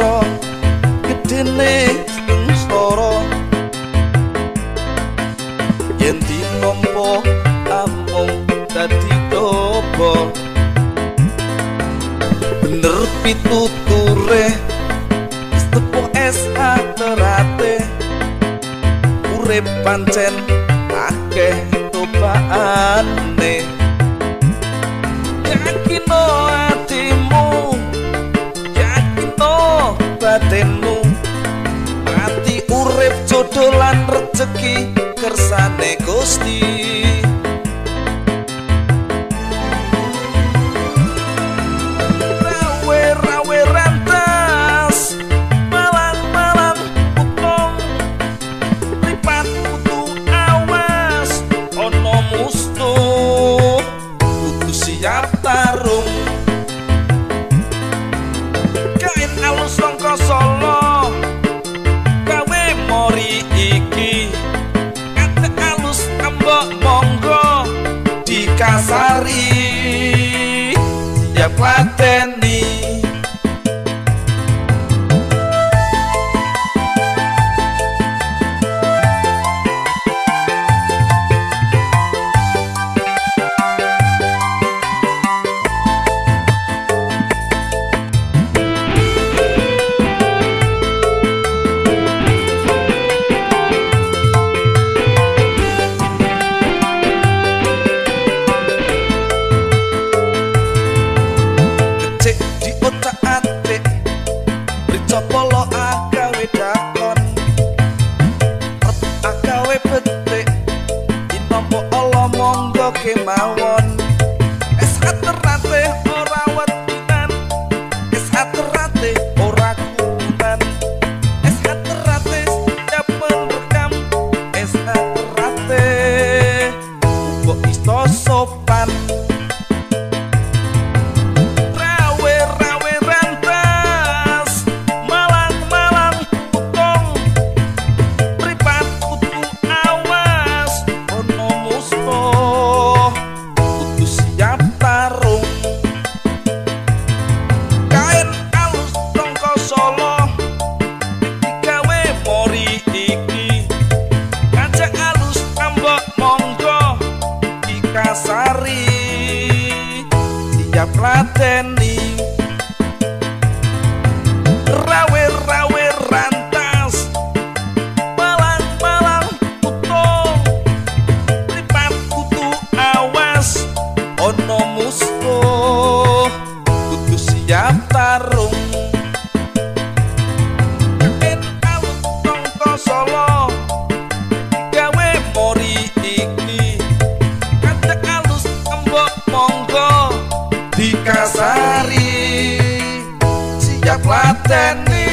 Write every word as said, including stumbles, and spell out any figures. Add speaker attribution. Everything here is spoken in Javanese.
Speaker 1: sira gedene sengsara yen dinompo amung dadi tobo bener pituture sepo es aterate urip pancen akeh tobaane yakino atimu yakino batinmu mati urip jodoh lan rezeki kersane Gusti rawe rawe rantas malang malang utong lipat kutu awas ono mustu kudu siap tarung kain alus sangka Solo gawe mori iki kate alus ambok monggo dikasari siap lateni polo agawe dakon agawe petik inompo Allah monggo kemawon es aterate ora wetinan es aterate ora kunan es aterate siap merekam es aterate kok isto sopan Solo digawe mori iki ngajak alus ambok monggo dikasari siap lateni rawe-rawe rantas malang-malang utung lipat kutu awas ono musuh kudu siap tarung Solo gawe mori iki kate alus embok monggo dikasari siap lateni